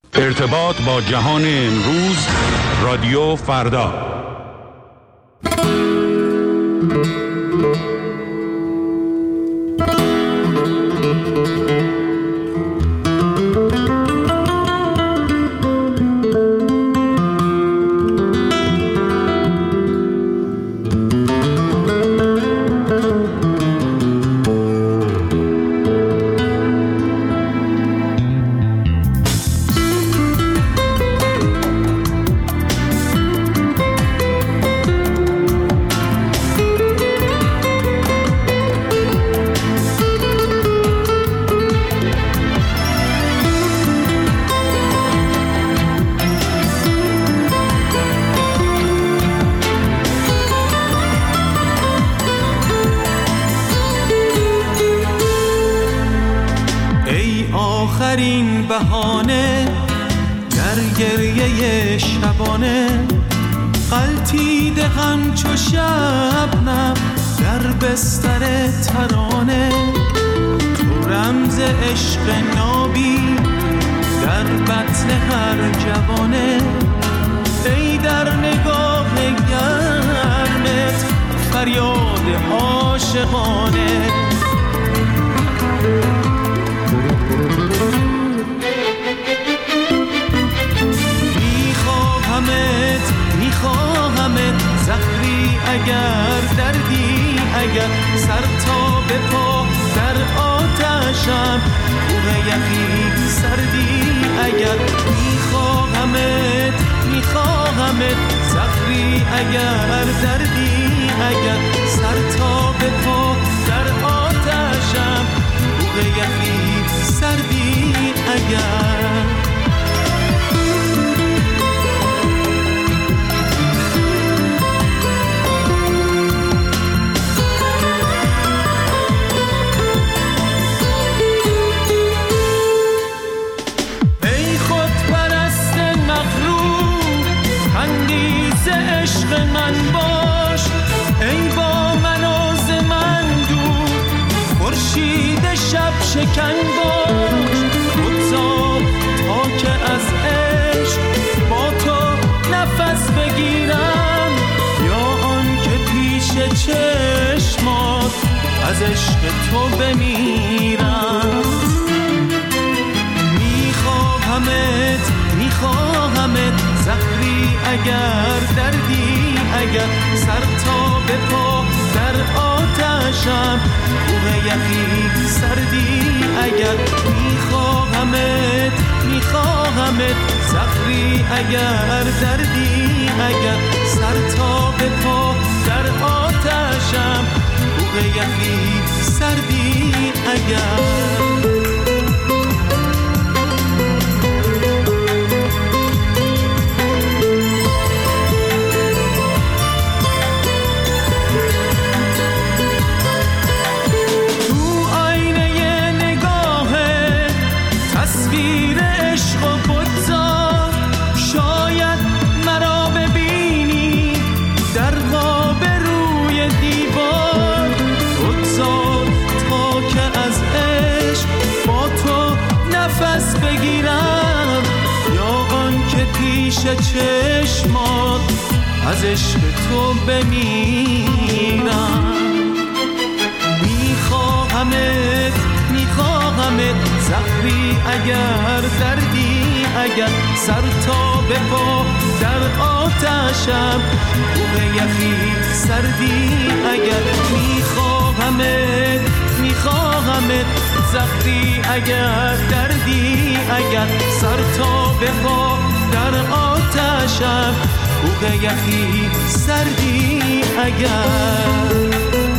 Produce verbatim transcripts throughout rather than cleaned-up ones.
ارتباط با جهان امروز، رادیو فردا. آخرین بهانه در گریه شبانه، غلطیده همچو شبنم در بستر ترانه. تو رمز عشق نابی در بطن هر جوانه، ای در نگاه گرمت فریاد عاشقانه. میخواهمت میخواهمت زهری اگر دردی اگر، سر تا به پا در آتشم کوه یخی سردی اگر. میخواهمت میخواهمت زهری اگر دردی اگر، سر تا به پا در آتشم کوه یخی سردی اگر. ای خودپرست مغرور خندیز عشق من باش، ای با من و ز من دور خورشید شب شکن باش. بگذار تا که از عشق با تو نفس بگیرم، یا آن که پیش چشمات از عشق تو بمیرم. میخواهمت میخواهمت زهری اگر دردی اگر، سر تا به پا در آتشم کوه یخی سردی اگر. میخواهمت میخواهمت زهری اگر دردی اگر، سر تا به پا در آتشم کوه یخی سردی اگر. چشمات از عشق تو بمیرم. میخواهمت میخواهمت زهری اگر دردی اگر، سر تا به پا در آتشم کوه یخی سردی اگر. میخواهمت میخواهمت زهری اگر دردی اگر، سر تا به پا در آتشم کوه یخی سردی اگر.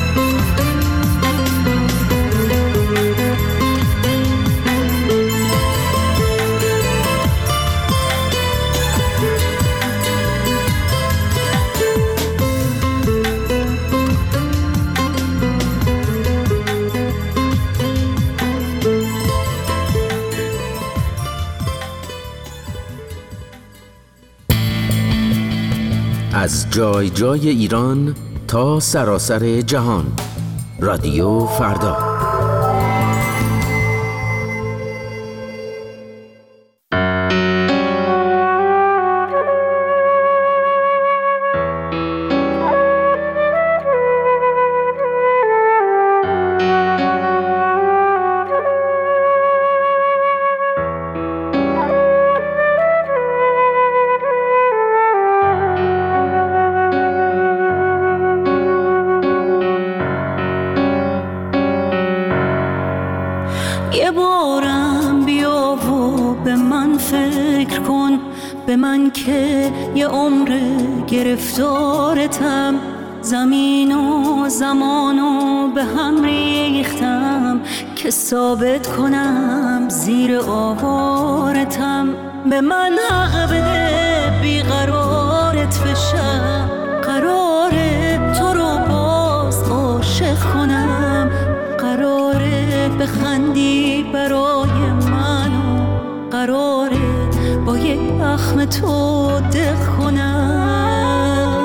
از جای جای ایران تا سراسر جهان، رادیو فردا. فکر کن به من که یه عمر گرفتارتم، زمین و زمانو به هم ریختم که ثابت کنم زیر آوارتم. به من حق بده بیقرارت بشم، قراره تو رو باز عاشق کنم، قراره بخندی برای من و قراره با یک اخم تو دق کنم.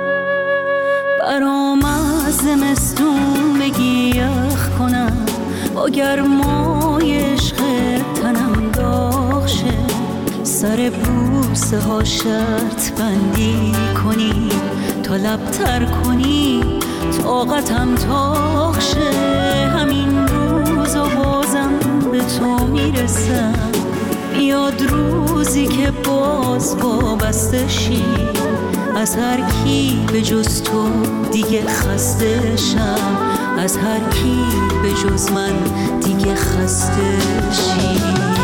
برام از زمستون بگی یخ کنم، با گرمای عشق تنم داغ شه، سر بوسه ها شرط بندی کنی تا لبتر کنی طاقتم تاق شه. همین روز و بازم به تو میرسم، یاد روزی که باز وابسته شی، از هر کی به جز تو دیگه خسته شم، از هر کی به جز من دیگه خسته شی.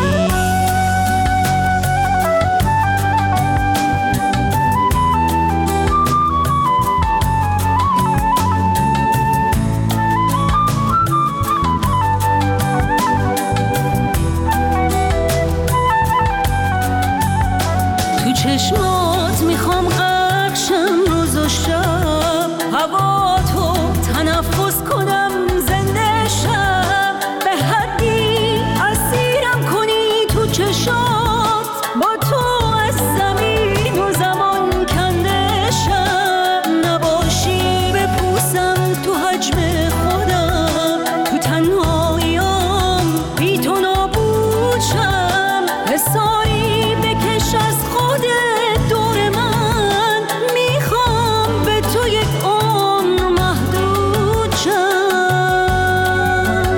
چشمات میخوام غرق شم روز و شب، هوا تو تنفس کنم زنده شم، به حدی اسیرم کنی تو چشات، با تو از زمین و زمان کنده شم، نباشی بپوسم تو حجم خودم، تو تنهاییام بی تو نابود شم، حساری بکش از دور من، میخوام به تو یک عمر محدود شم.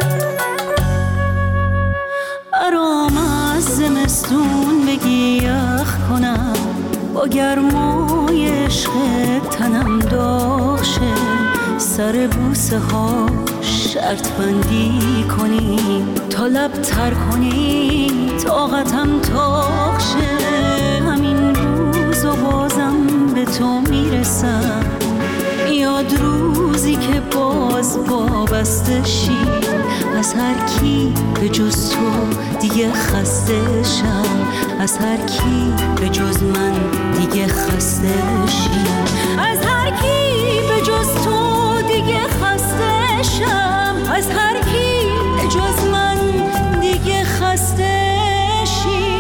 برام از زمستون بگی یخ کنم، با گرمای عشق تنم داغ شه، سر بوسه ها شرط بندی کنی تا لبتر کنی طاقتم تاق شه. همین روز و بازم به تو میرسم، یاد روزی که باز وابسته شی، از هر کی به جز تو دیگه خسته شم، از هر کی به جز من دیگه خسته شی، از هر کی به جز تو دیگه خسته شم، از هر کی به جز من دیگه خسته شی.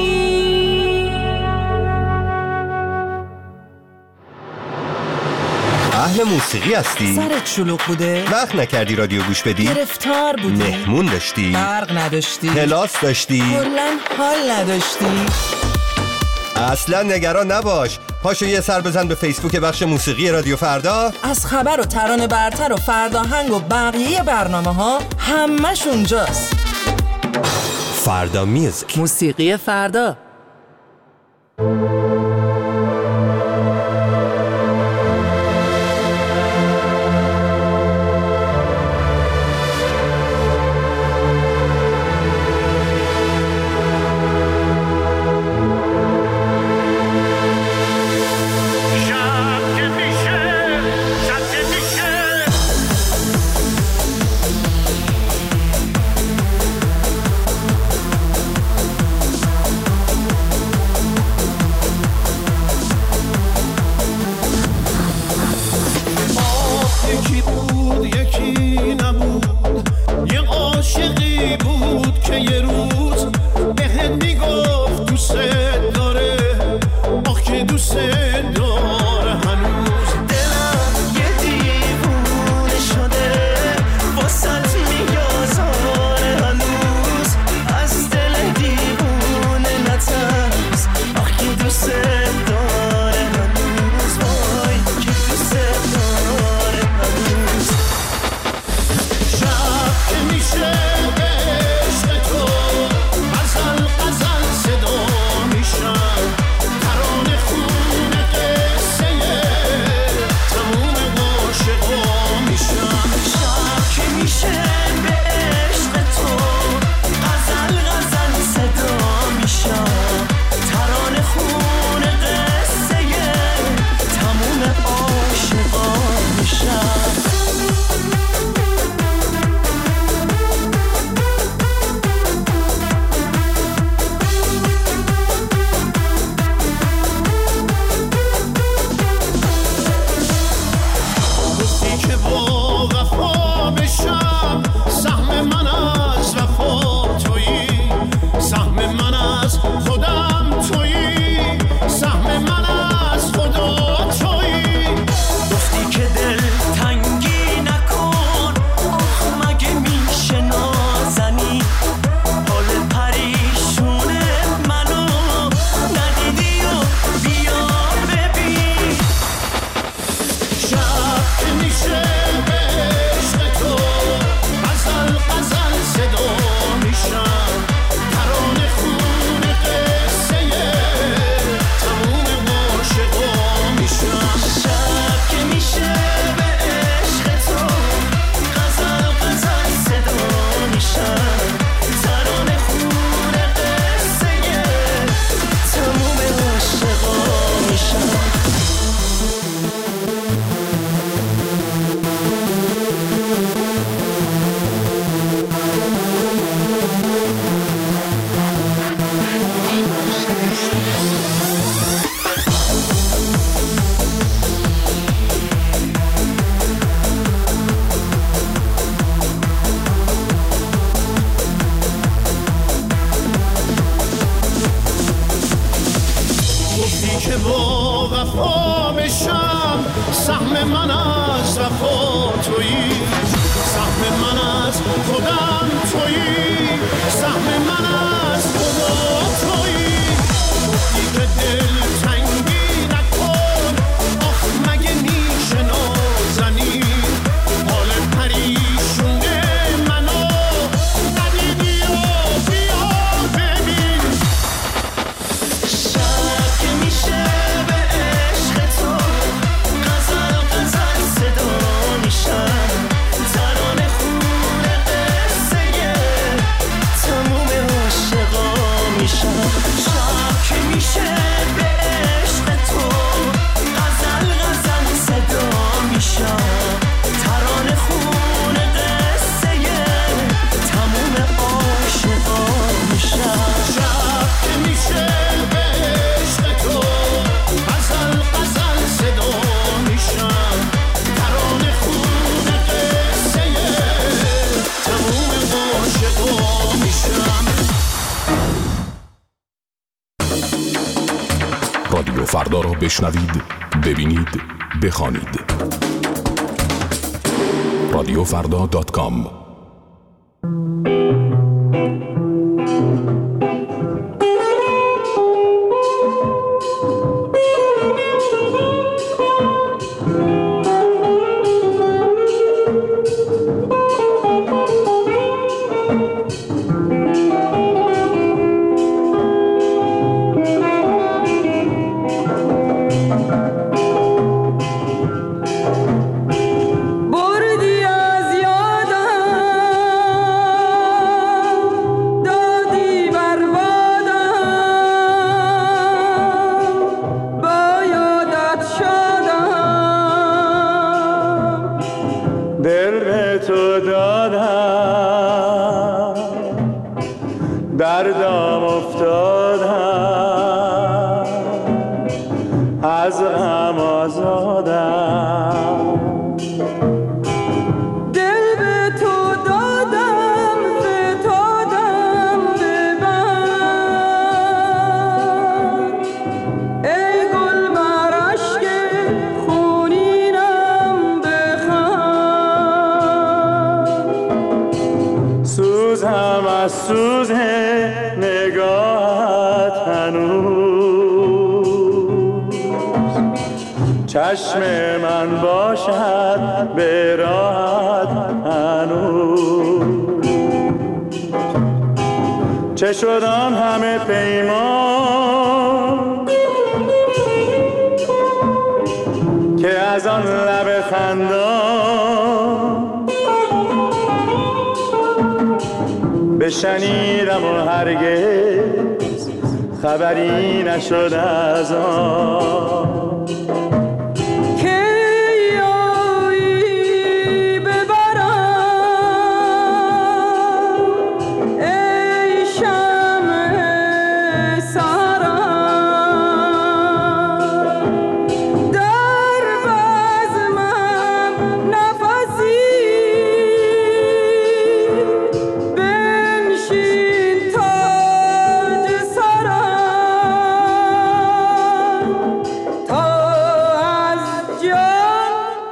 اهل موسیقی هستی؟ سرت شلوغ بوده؟ وقت نکردی رادیو گوش بدی؟ گرفتار بودی؟ مهمون داشتی؟ برق نداشتی؟ کلاس داشتی؟ کلاً حال نداشتی؟ اصلا نگران نباش، پاشو یه سر بزن به فیسبوک بخش موسیقی رادیو فردا، از خبر و ترانه برتر و فرداهنگ و بقیه برنامه ها همش اونجاست. فردا میوزیک، موسیقی فردا. که با وفا بشم. سهم من از وفا تویی، سهم من از خودم تویی، سهم من از خدا تویی. گفتی که دل تنگی نکن، آخ مگه میشه نازنی حال پریشونه منو ندیدی و بیا ببین. شب که میشه به عشق تو غزل غزل صدا میشم، ترانه خونه قصه تموم عاشقا میشم. شب که میشه به عشق تو غزل غزل صدا میشم، ترانه خونه قصه تموم عاشقا میشم. شب که میشه به عشق تو غزل غزل صدا میشم، ترانه خونه قصه تموم عاشقا میشم. رادیو فردا را بشنوید، ببینید، بخوانید. رادیو فردا دات کام. بردی از یادم، دادی بربادم، با یادت شدم. دل به تو دادم، دردم افتادم، از غم آزادم. دل به تو دادم، فتادم به بند. ای گل بر اشک خونینم بخند. سوزم از سوز نگاهت هنوز، چشم من باشد به راحت هنوز. چه شد آن همه پیمان که از آن لب خندان بشنیدم و هرگز خبری نشد از آن. که یایی ببرم ای شمع سرم، در بزمم نفسی بنشین تاج سرم، تا از جان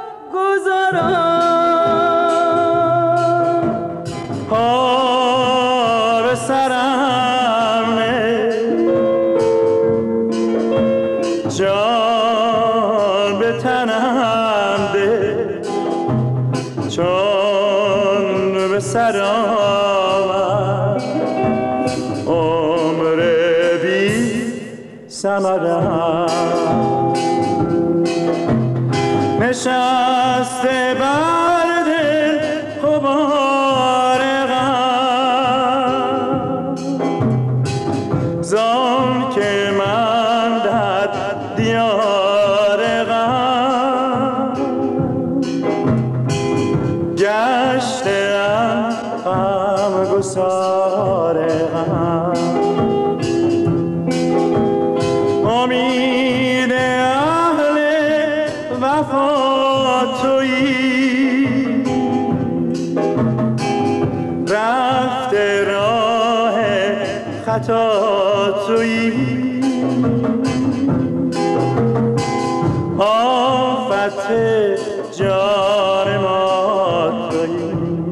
گذرم. پا به سرم نه، جان به تنم ده، چون به سر آمد عمر بی ثمرم. نشسته بر دل غبار غم، زان که من در دیار غم گشتم غمگسار غم. امید اهل وفا تویی، رفته راه خطا تویی. آفت جان ما تویی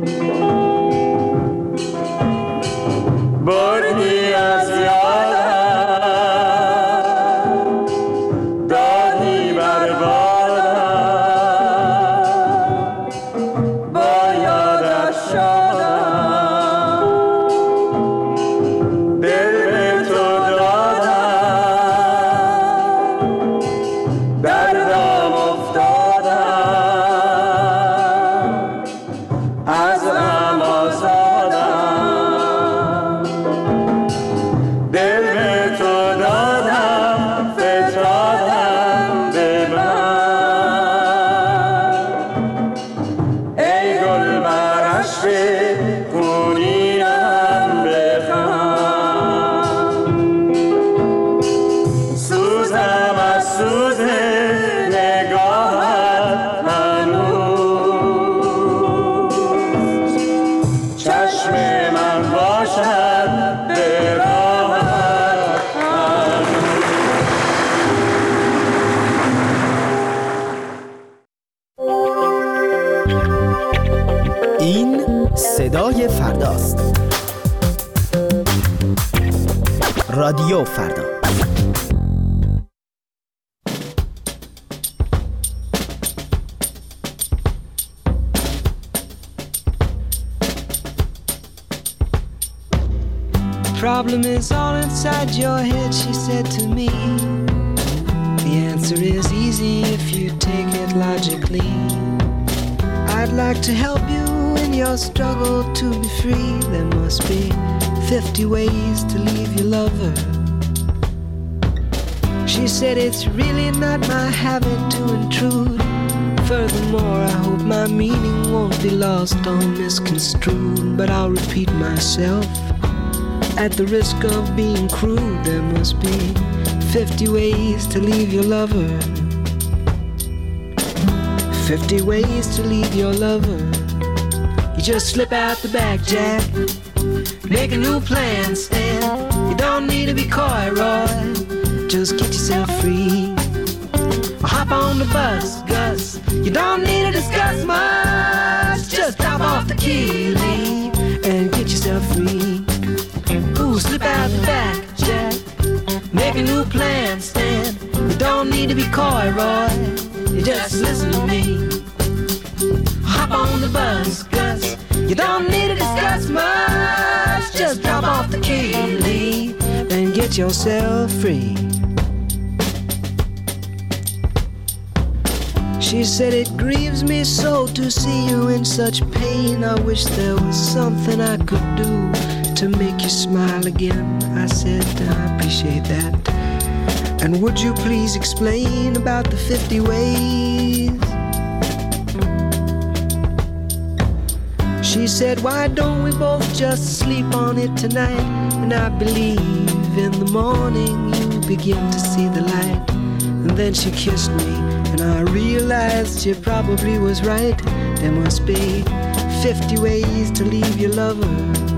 بردی از یادم دادی بر بادم با یادش شدم دل به تو دادم دردم افتادم از غم آزادم دل به تو دادم فتادم به من ای گل بر عشق خونینم بخند سوزم از سوز نگاهت هنوز چشم من باشد به راهت این صدای فرداست. رادیو فردا. Problem is all inside your head, she said to me. The answer is easy if you take it logically. I'd like to help you in your struggle to be free. There must be fifty ways to leave your lover. She said it's really not my habit to intrude. Furthermore, I hope my meaning won't be lost or misconstrued. But I'll repeat myself at the risk of being crude. There must be fifty ways to leave your lover. Fifty ways to leave your lover. You just slip out the back, Jack. Make a new plan, Stan. You don't need to be coy, Roy. Just get yourself free. Or hop on the bus, Gus. You don't need to discuss much. Just drop off the key, leave, and get yourself free. Ooh, slip out the back, Jack. Make a new plan, Stan. You don't need to be coy, Roy. You just listen to me. Hop on the bus, Gus. You don't need to discuss much. Just drop off the key, leave, and get yourself free. She said it grieves me so to see you in such pain. I wish there was something I could do to make you smile again. I said I appreciate that. And would you please explain about the fifty ways? She said, why don't we both just sleep on it tonight? And I believe in the morning you begin to see the light. And then she kissed me, and I realized she probably was right. There must be fifty ways to leave your lover.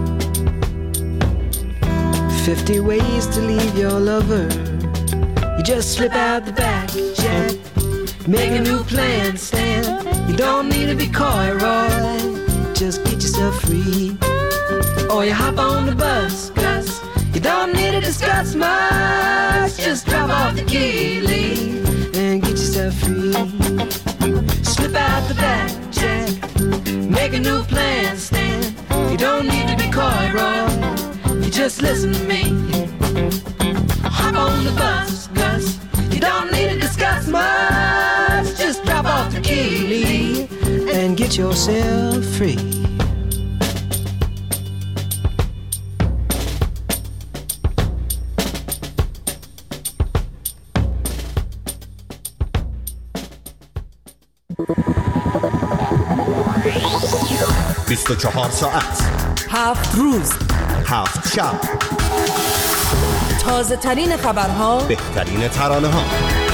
Fifty ways to leave your lover. You just slip out the back, Jack. Make a new plan, Stan. You don't need to be coy, Roy. Just get yourself free. Or you hop on the bus, Gus. You don't need to discuss much. Just drop off the key, leave, and get yourself free. Slip out the back, Jack. Make a new plan, Stan. You don't need to be coy, Roy. You just listen to me. Hop on the bus, Gus. You don't need to discuss much. Just drop off the key, leave, and get yourself free. بیست و چهار ساعت، هفت روز، هفت شب، تازه ترین خبرها، بهترین ترانه ها.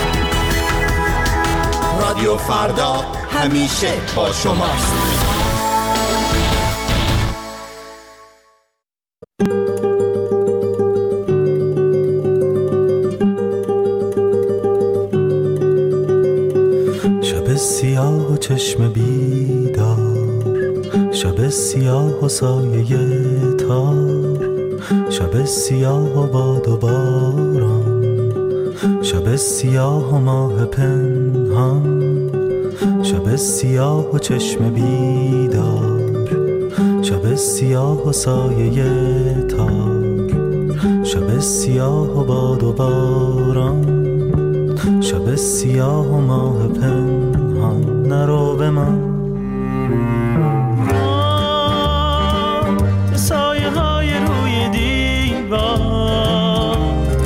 رادیو فردا همیشه با شماست. شب سیاه و سایه تار، شب سیاه و باد و باران، شب سیاه و ماه پنهان، شب سیاه و چشم بیدار، شب سیاه و سایه تار، شب سیاه و باد و باران، شب سیاه و ماه پنهان. نرو به من سایه های روی دیوار،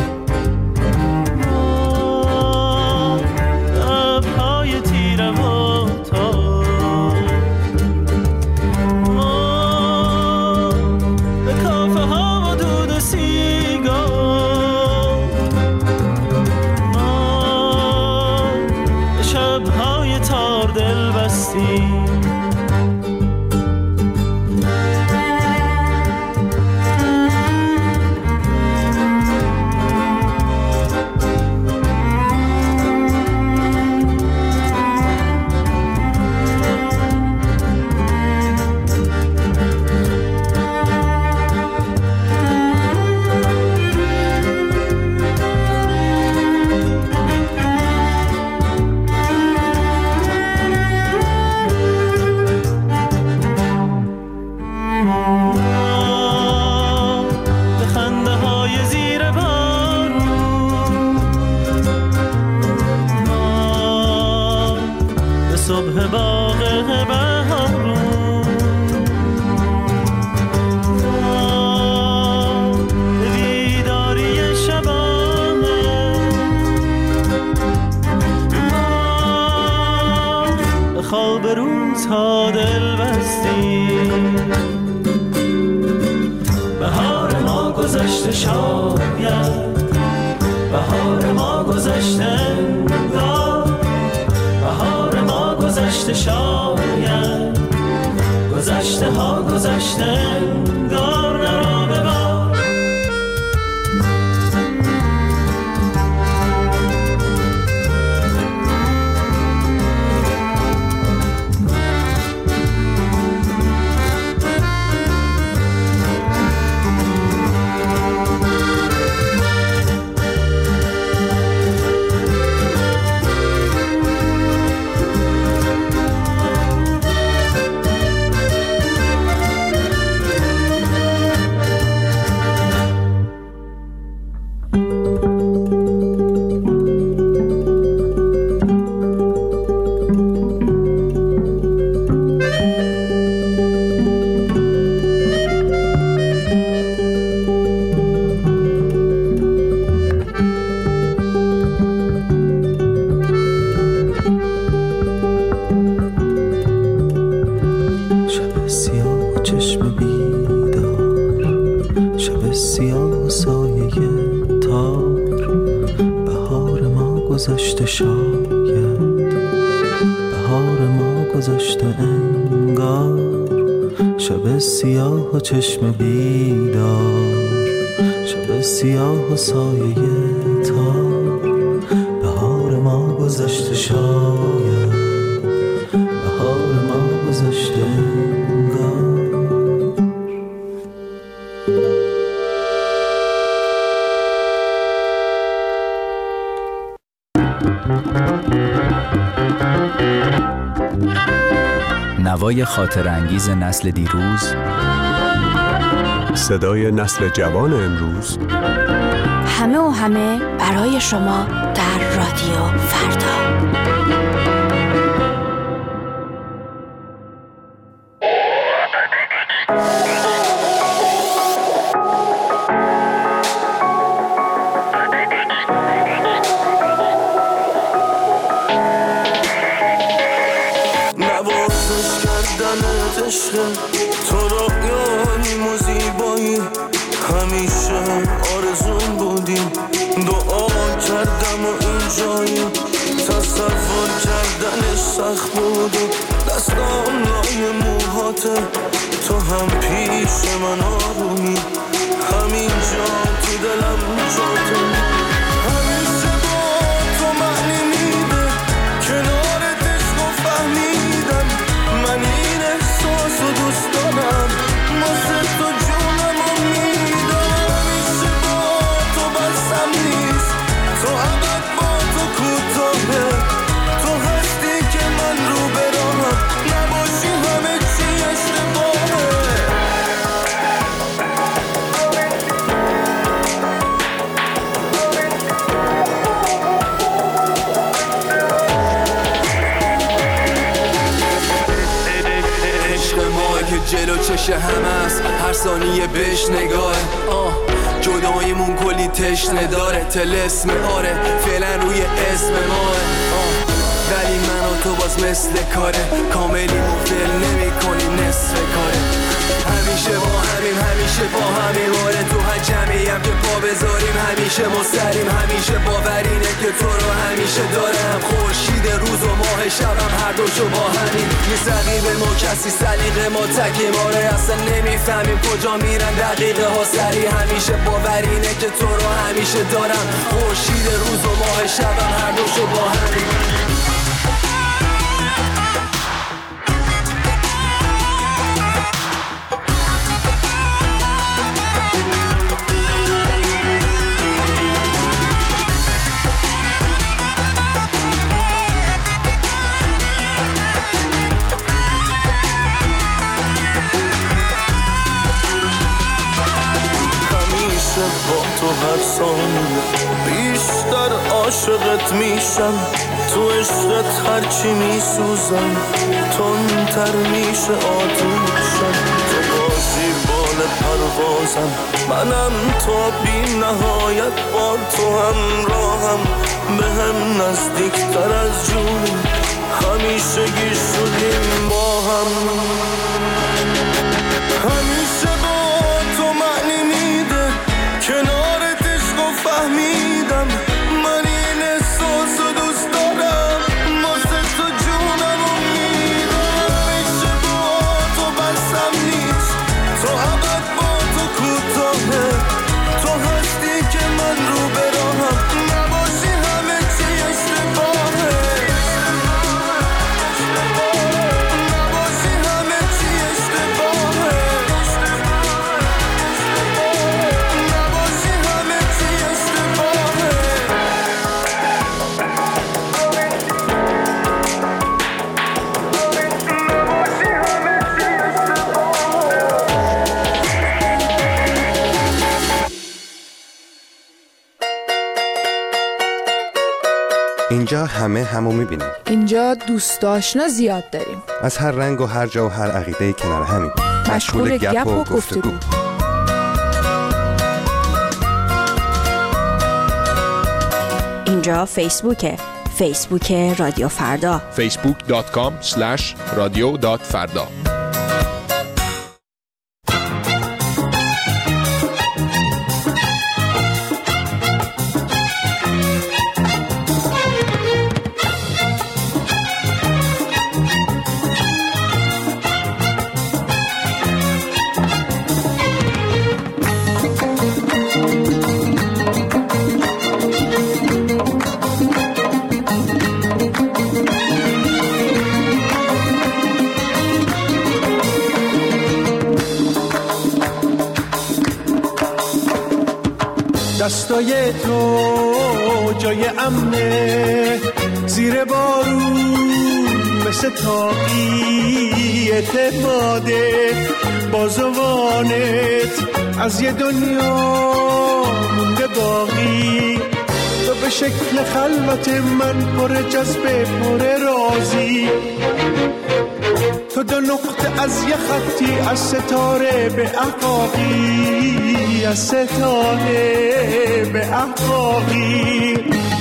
ابرهای تیره و تار، به کافه ها و دود و سیگار، به شبهای تار دل بستی. صبح باغ بهارون، به بیداری شبانه، به خواب روزها دل بستی. بهار ما گذشته شاید، بهار ما گذشته انگار، بهار ما گذشته شاید، گذشته ها گذشته انگار. نرو ببار گذشته شاید، بهار ما گذشته انگار، شب سیاه و چشم بیدار، شب سیاه و سایه تار، بهار ما گذشته شاید، بهار ما گذشته انگار. نوای خاطر انگیز نسل دیروز، صدای نسل جوان امروز، همه و همه برای شما در رادیو فردا. تو رویاییم و زیبایی همیشه آرزون بودیم، دعا کردم و اینجایی، تصور کردنش سخت بود و دستام لای موهاته، تو هم پیش من آرومی، همینجا تو دلم جاته، همیشه با تو معنی میده، کنارت عشق و فهمیدم من این احساس و دوست دارم. دل و چش همه است، هر ثانیه بهش نگاه. آه جداییمون کلی تشنه داره، طلسم آره فعلا روی اسم ماه. ولی من و تو باز مثل کاره، کاملی مفل نمی کنیم نصف کاره. همیشه با همیم همیشه با همیم آره، تو هر جمعی هم که پا بذاریم همیشه مستریم. همیشه باورینه که تو رو همیشه دارم، خورشید روز و ماه شبم هر دوشو با همین. نیست رقیب ما کسی، سلیقه ما تکیم آره، اصلا نمیفهمیم کجا میرن دقیقه ها سری. همیشه باورینه که تو رو همیشه دارم، خورشید روز و ماه شبم هر دوشو با همین. با تو هر ثانیه بیشتر عاشقت میشم، تو عشقت هرچی میسوزم تندتر میشه آتوشم. تو باشی بال پروازم، منم تا بی نهایت با تو همراهم. به هم نزدیکتر از جونی همیشه گیر شدیم با هم. همیشه با تو معنی میده کنارت عشق و فهمیدم، من این احساس رو دوست دارم، واسه تو جونم رو میدم. همیشه با تو بسم نیست، تو ابد با تو کوتاهه، تو هستی که من رو براهم، نباشی همه چی اشتباهه، نباشی همه چی اشتباهه. اینجا همه همو میبینیم. اینجا دوست آشنا زیاد داریم، از هر رنگ و هر جا و هر عقیده کنار همین، مشغول گپ و گفتگو. اینجا فیسبوکه، فیسبوک رادیو فردا، فیسبوک دات کام اسلش رادیو دات فردا. دستای تو جای امنه، زیر بارون مثل تاقی اعتماده، بازوانت از یه دنیا مونده باقی. تو به شکل خلوت من پر جذبه پر رازی، تو دو نقطه از یه خطی از ستاره به احقاقی، از ستاره به احقاقی.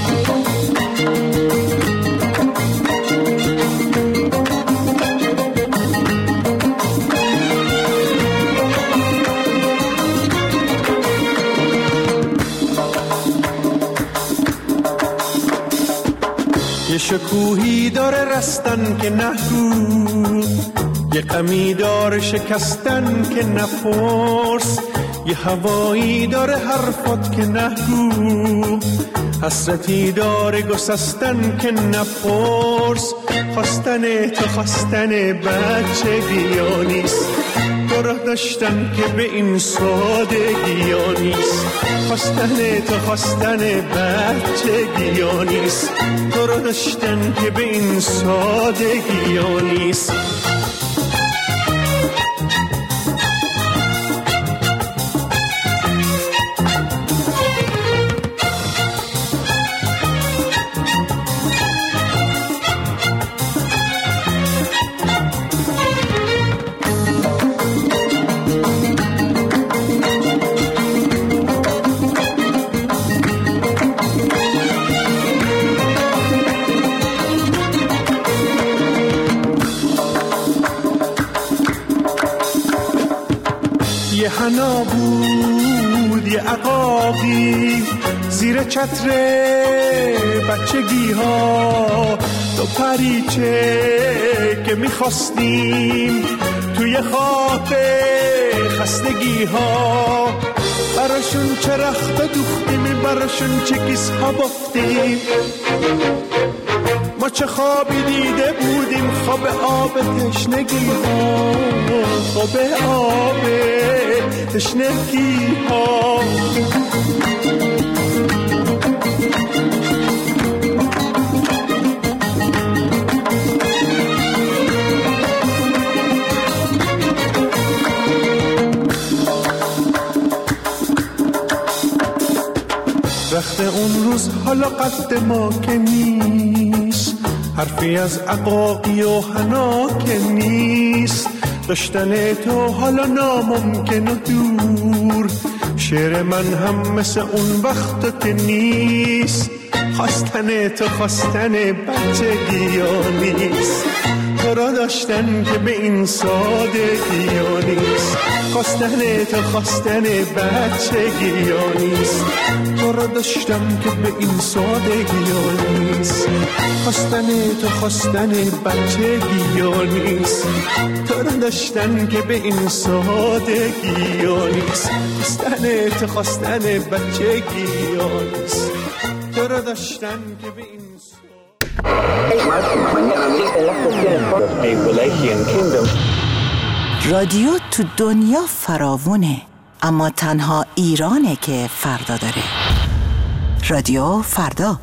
یه شکوهی داره رستن که نگو، یه غمی داره شکستن که نپرس، یه هوایی داره حرفات که نگو، حسرتی داره گسستن که نپرس. خواستن تو خواستن بچگی ها نیست، تو راه داشتن که به این سادگی ها نیست. خواستن تو خواستن بچگی ها نیست، تو راه داشتن که به این سادگی ها نیست. نابود یه عقاقی زیر چتر بچگی ها، دو پریچه که میخواستیم توی خواب خستگی ها، براشون چه رخت دوختیم، براشون چه کیس ها بافتیم. ما چه خوابی دیده بودیم، خواب آب تشنگی ها، خواب آب تشنگی ها. وقت اون روز حالا قد ما که نیست، حرفی از عقاقی و حنا که نیست، داشتن تو حالا ناممکن و دور، شعر من هم مثل اون وقت که نیست، خواستن تو خواستن بچگی ها نیست، تو را داشتن که به این سادگی ها نیست، خواستن تو خواستن بچگی ها نیست، تو را داشتن که به این سادگی ها نیست، خواستن تو خواستن بچگی ها نیست، تو را داشتن که به این سادگی ها نیست، خواستن تو خواستن بچگی ها نیست، تو را داشتن که به این رادیو تو دنیا فراوونه، اما تنها ایرانه که فردا داره. رادیو فردا.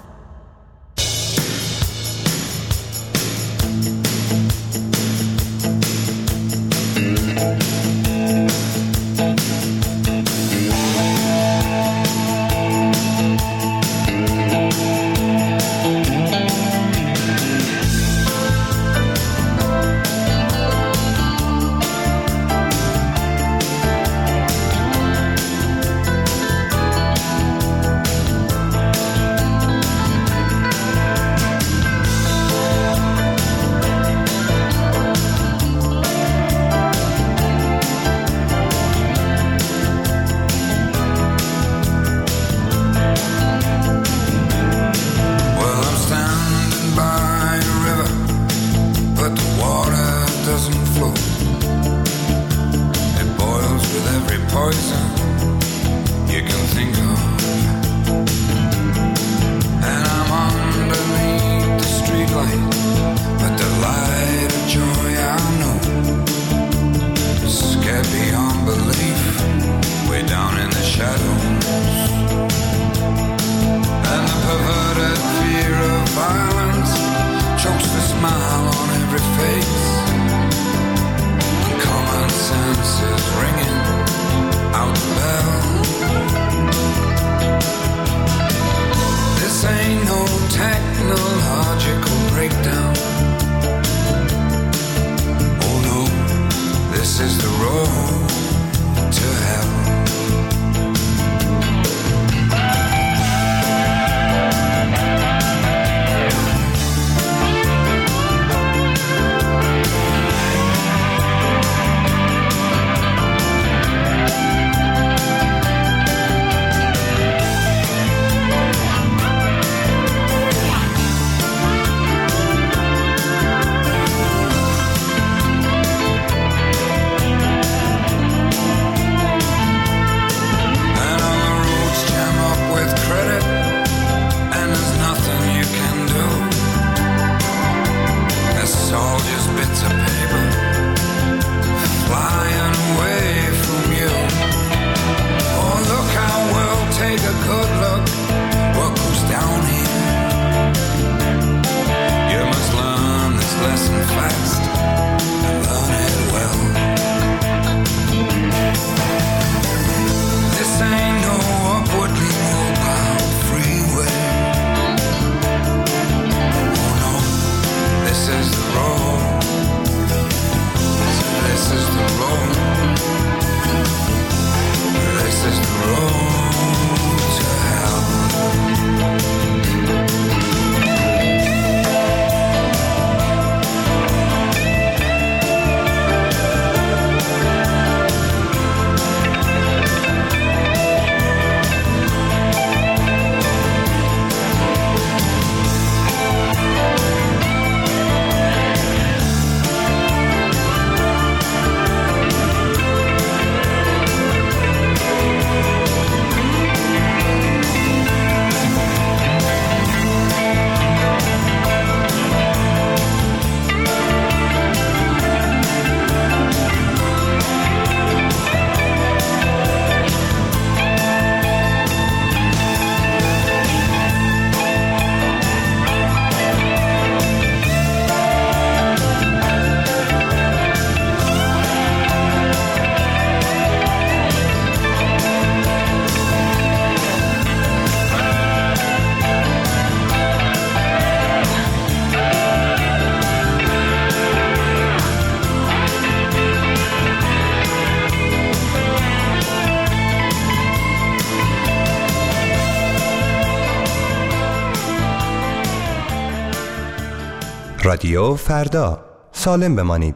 رادیو فردا، سالم بمانید.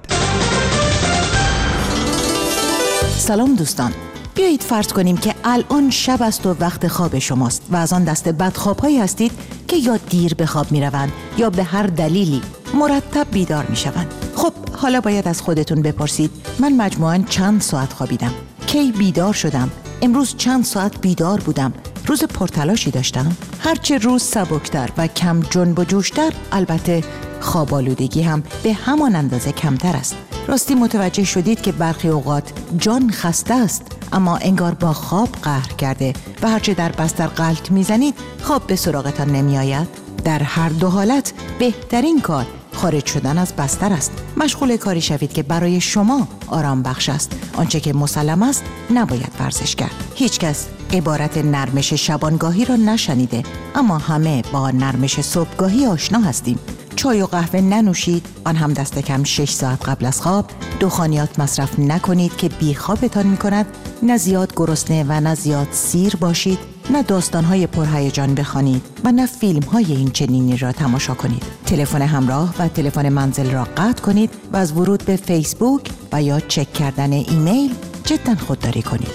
سلام دوستان، بیایید فرض کنیم که الان شب است و وقت خواب شماست و از آن دسته بدخواب‌هایی هستید که یا دیر به خواب می‌روند یا به هر دلیلی مرتب بیدار می‌شوند. خب حالا باید از خودتون بپرسید من مجموعاً چند ساعت خوابیدم؟ کی بیدار شدم؟ امروز چند ساعت بیدار بودم؟ روز پرتلاشی داشتم؟ هرچه روز سبکتر و کم جنب و جوشتر، البته خواب آلودگی هم به همان اندازه کمتر است. راستی متوجه شدید که برخی اوقات جان خسته است اما انگار با خواب قهر کرده و هرچه در بستر غلط میزنید خواب به سراغتان نمی آید؟ در هر دو حالت بهترین کار خارج شدن از بستر است. مشغول کاری شوید که برای شما آرام بخش است. آنچه که مسلم است نباید ورزش کرد. هیچ کس عبارت نرمش شبانگاهی را نشنیده، اما همه با نرمش صبحگاهی آشنا هستیم. چای و قهوه ننوشید، آن هم دست کم شش ساعت قبل از خواب. دخانیات مصرف نکنید که بیخوابتان می‌کند. نه زیاد گرسنه و نه زیاد سیر باشید. نه داستان‌های پرهیجان بخوانید و نه فیلم‌های این چنینی را تماشا کنید. تلفن همراه و تلفن منزل را قطع کنید و از ورود به فیسبوک و یا چک کردن ایمیل جداً خودداری کنید.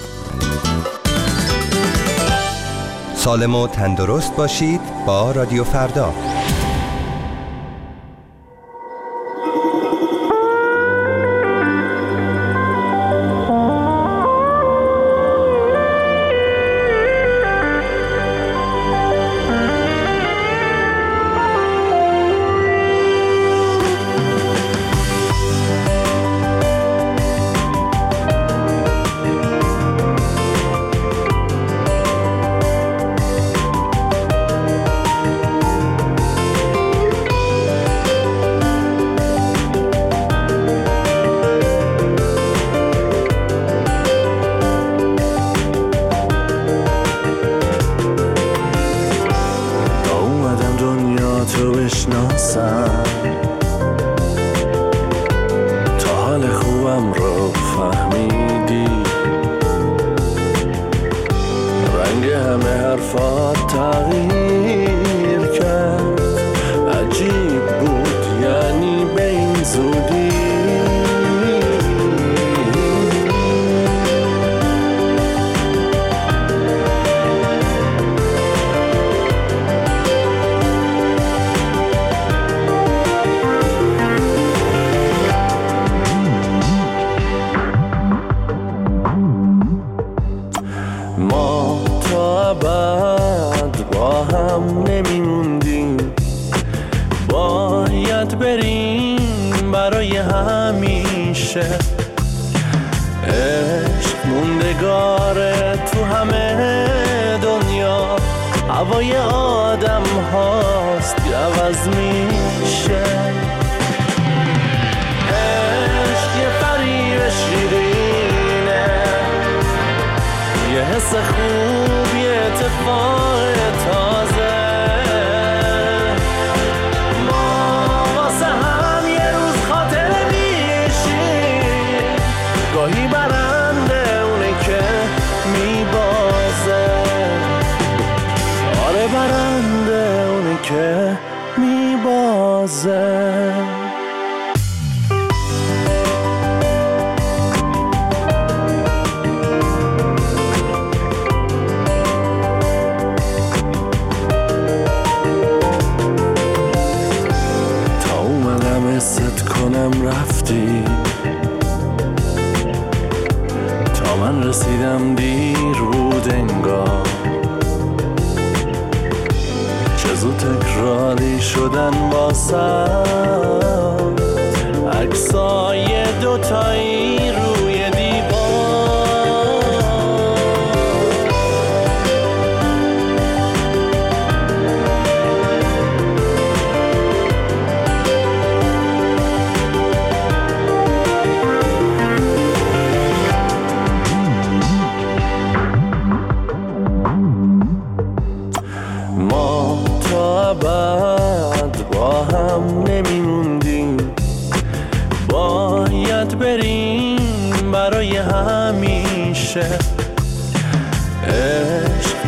سالم و تندرست باشید با رادیو فردا. تا حال خوبم رو فهمیدی، رنگ همه حرفات تغییر کرد. عجیب بود یعنی به این زودی. ما تا ابد با هم نمیموندیم، باید بریم برای همیشه. عشق موندگاره تو همه دنیا، هوای آدم هاست که عوض میشه. عشق یه فریب شیرینه، یه حس خوب، یه اتفاق تازه. ما واسه هم یه روز خاطره میشیم، گاهی برنده اونه که میبازه. آره برنده اونه که میبازه. ست کنم رفتی، تا من رسیدم دیر بود انگار. چه زود تکراری شدن واسم عکسای دوتایی روی دیوار. ما تا ابد با هم نمیموندیم، باید بریم برای همیشه. عشق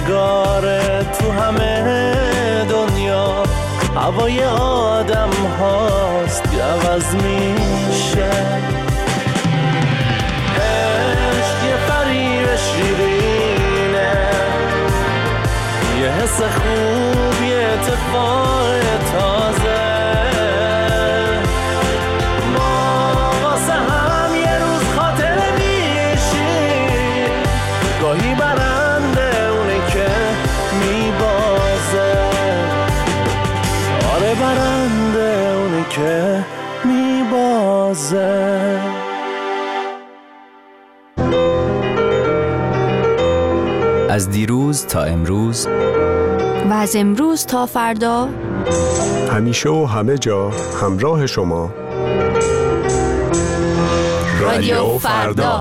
موندگاره تو همه دنیا، هوای آدم ها عوض میشه. عشق یه فریب شیرینه، یه حس خوب، یه اتفاق تازه. ما واسه هم یه روز خاطره میشیم، گاهی برنده اونه که میبازه. آره برنده اونه که میبازه. از دیروز تا امروز و از امروز تا فردا، همیشه و همه جا همراه شما. رادیو فردا.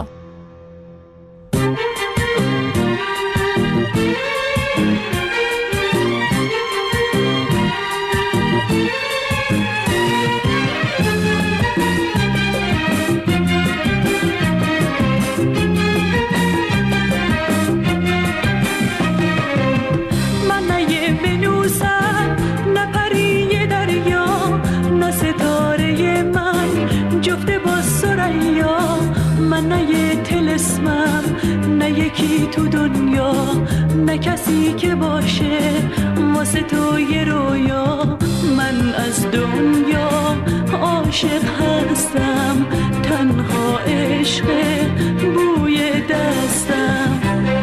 نه یکی تو دنیا، نه کسی که باشه واسه تو یه رویا. من از دنیا عاشق هستم، تنها عشق بوی دستم.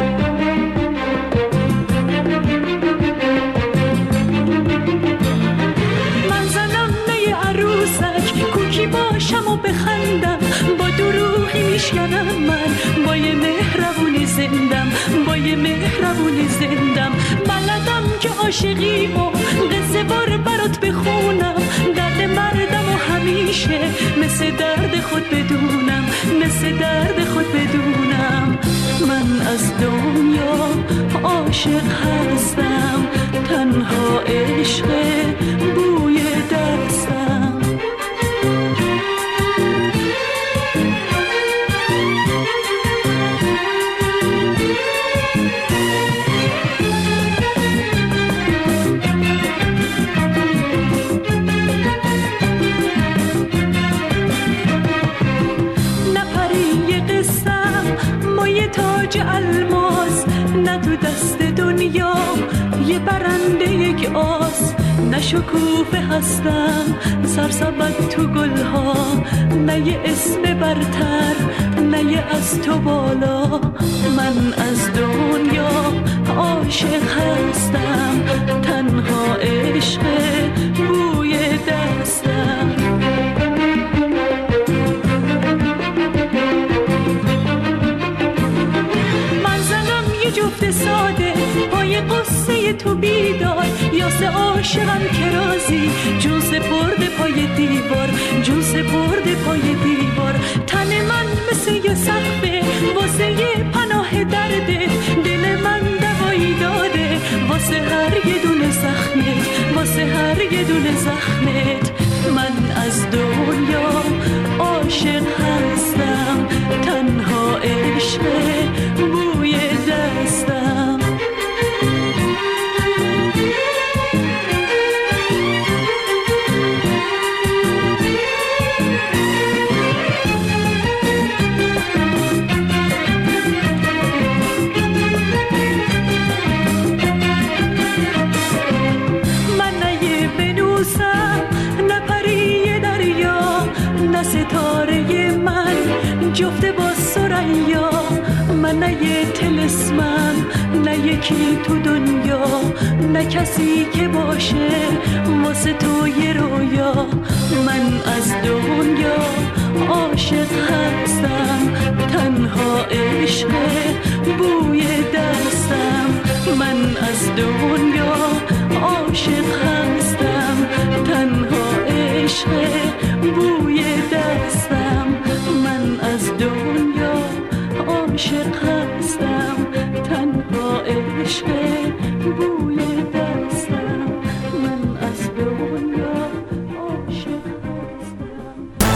من زنم نه عروسک، کوکی باشم و بخندم، با دروغی میشکنم من، با یه مهربونی زندم، با یه مهربونی زندم. بلدم که عاشقی و قصه بار برات بخونم، درد مردم و همیشه مثل درد خود بدونم، مثل درد خود بدونم. من از دنیا عاشق هستم، تنها عشق بوی دستم. تاج الماس نه تو دست دنیا، یه برنده یک آس. نه شکوفه هستم سرسبد تو گلها، نه یه اسم برتر، نه یه از تو بالا. من از دنیا عاشق هستم، تنها عشق بوی دستم. جفت ساده پای قصه تو بیدار، یاسه عاشقم که رازی، جون سپرده پای دیوار، جون سپرده پای دیوار. تن من مثل یه سقفه واسه یه پناه درده، دل من دوایی داده واسه هر یه دونه زخمت، واسه هر یه دونه زخمت. من از دنیا عاشق هستم، تنها عشق بوی دستم. من نه یه بنوسم، نه پری دریا، نه ستاره من جفت با سریا. من نه یه تلسمم، نه یکی تو دنیا، نه کسی که باشه واسه تو یه رویا. من از دنیا عاشق هستم، تنها عشق بوی دستم. من از دنیا عاشق هستم، تنها عشق بوی دستم. من از دنیا عاشق هستم، تنها عشق بوی دستم. من از دنیا عاشق هستم.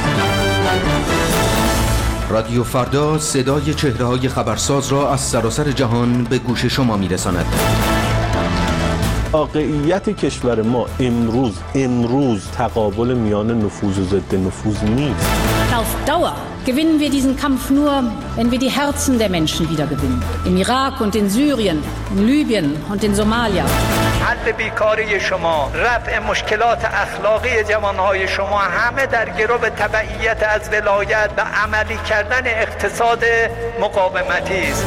رادیو فردا صدای چهره‌های خبرساز را از سراسر جهان به گوش شما می‌رساند. واقعیت کشور ما امروز امروز تقابل میان نفوذ و ضد نفوذ نیست. Auf Dauer gewinnen wir diesen Kampf nur, wenn wir die Herzen der Menschen wiedergewinnen. Im Irak und in Syrien, in Libyen und in Somalia. حل بیکاری شما، رفع مشکلات اخلاقی جوانهای شما همه در گرو تبعیت از ولایت و عملی کردن اقتصاد مقاومتی است.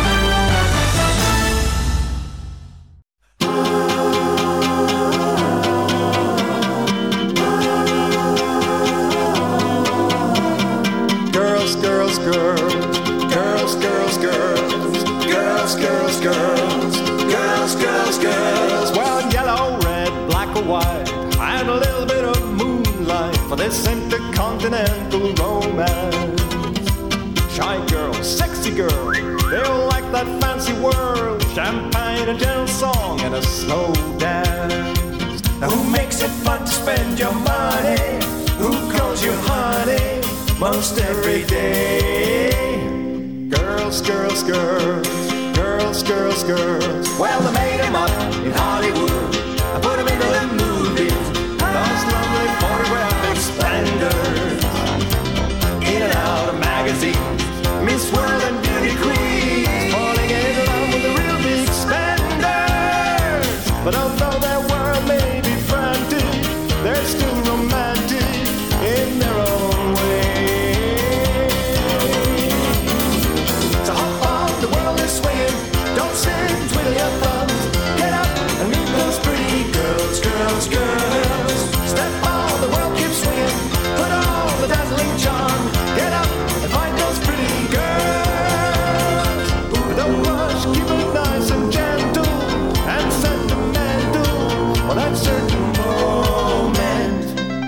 Girls, girls, girls, girls, girls, girls, girls, girls, girls, girls, girls. Well, yellow, red, black or white, and a little bit of moonlight for this intercontinental romance. Shy girls, sexy girls, they all like that fancy world, champagne, a gentle song, and a slow dance. Now who makes it fun to spend your money? Who calls you honey most every day? Girls, girls, girls, girls, girls, girls. Well, they made them up in Hollywood. I put them into the movies. Those lovely photographic splendors. In and out of magazines. Miss World and beauty queens. Falling in love with the real big spenders. But although their world may be frantic, they're still romantic in their own way. So hop on, the world is swinging. Don't sit, twiddle your thumbs. Get up and meet those pretty girls, girls, girls. Step on, the world keeps swinging. Put on the dazzling charm. Get up and find those pretty girls. But don't rush, keep it nice and gentle and sentimental for that certain moment.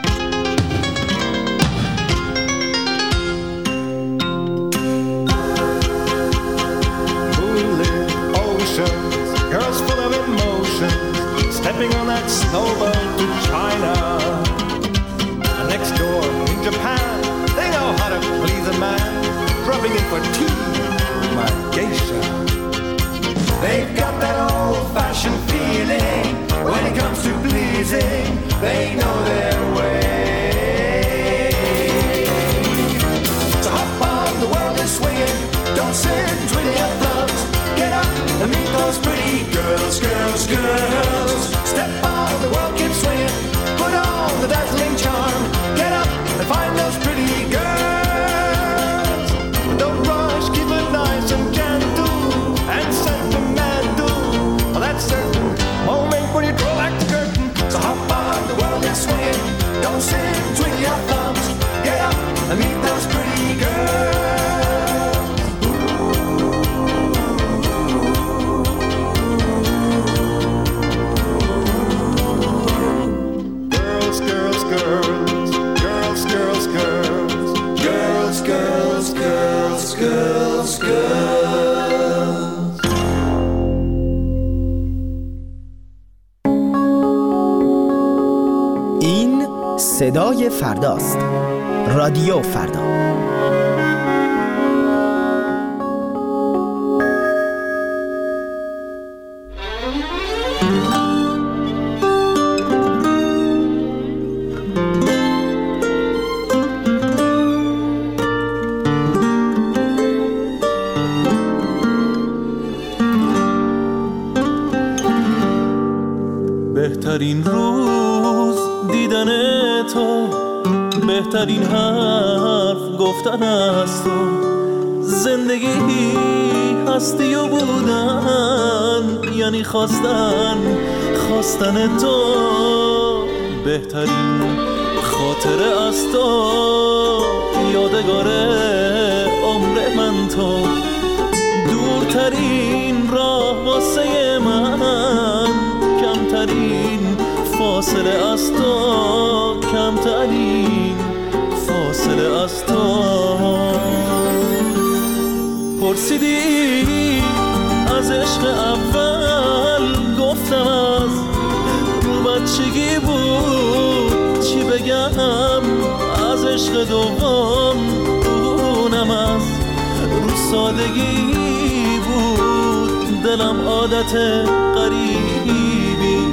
Moonlit oceans, girls full of emotions, stepping on that snowboat to China. And next door in Japan, they know how to please a man, dropping in for tea, my geisha. They've got that old-fashioned feeling when it comes to pleasing. They know their way. So hop on, the world is swinging. Don't sit and twiddle your thumbs. Get up and meet those pretty girls, girls, girls. Step on, the world keeps swinging. Put on the dazzling charm. Get up and find those pretty girls. Don't rush, keep it nice and gentle and sentimental. Well, that's certain moment when you draw back the curtain. So hop on, the world is swinging. Don't sit and twiddle your thumbs. Get up and meet those pretty girls. Girls, girls, girls, girls, girls, girls, girls, girls, girls, girls. این صدای فرداست. رادیو فردا. بهترین روز دیدن تو، بهترین حرف گفتن از تو، زندگی هستی و بودن یعنی خواستن خواستن تو، بهترین خاطره از تو، یادگار عمر من تو، دورترین راه واسه من، کمترین فاصله از تو، کمترین فاصله از تو. پرسیدی از عشق اول، گفتم از رو بچگی بود، چی بگم از عشق دوم، اونم از رو سادگی بود، دلم عادت غریبی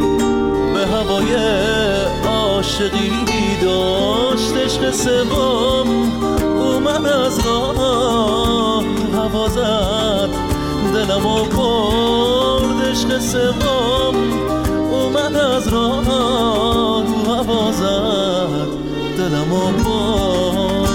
هوای عاشقی داشت. عشق سوم اومد از راه هوا زد دلمو برد. عشق سوم اومد از راه هوا زد دلمو برد.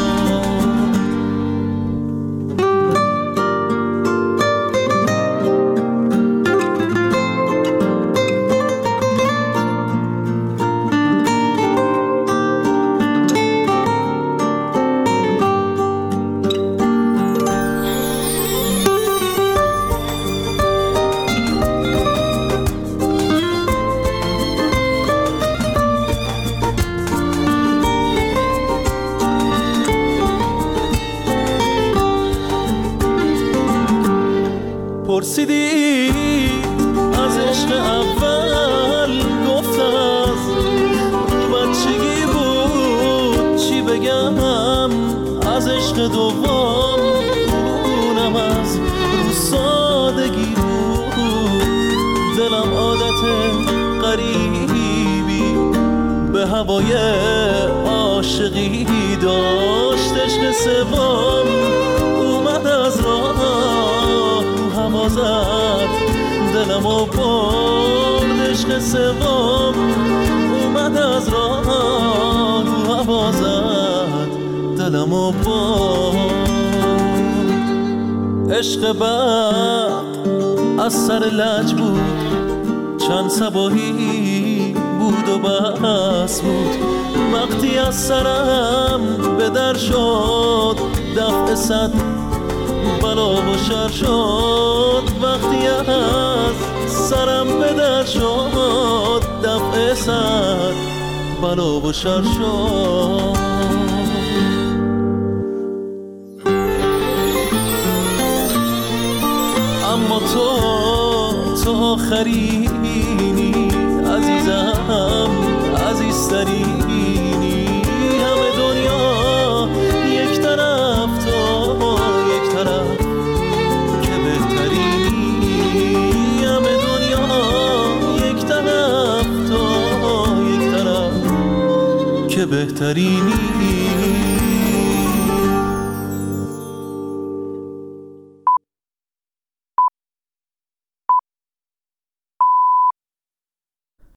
پرسیدی از عشق اول، گفتم از بچگی بود. چی بگم از عشق دوم، اونم از رو سادگی بود. دلم عادت غریبی به هوای عاشقی داشت. عشق سوم اومد از راه هوا زد دلمو برد. عشق سوم اومد از راه هوا زد دلمو برد. عشق بعد از سر لج بود، چند صباحی بود و بس بود. وقتی از سرم به در شد دفع صد بلا و شر شد. وقتی از سرم به در شد دفع صد بلا و شر شد. اما تو تو آخرینی عزیزم، عزیزترینی. همه دنیا یک طرف، تو یک طرف که بهترینی. همه دنیا یک طرف، تو یک طرف که بهترینی.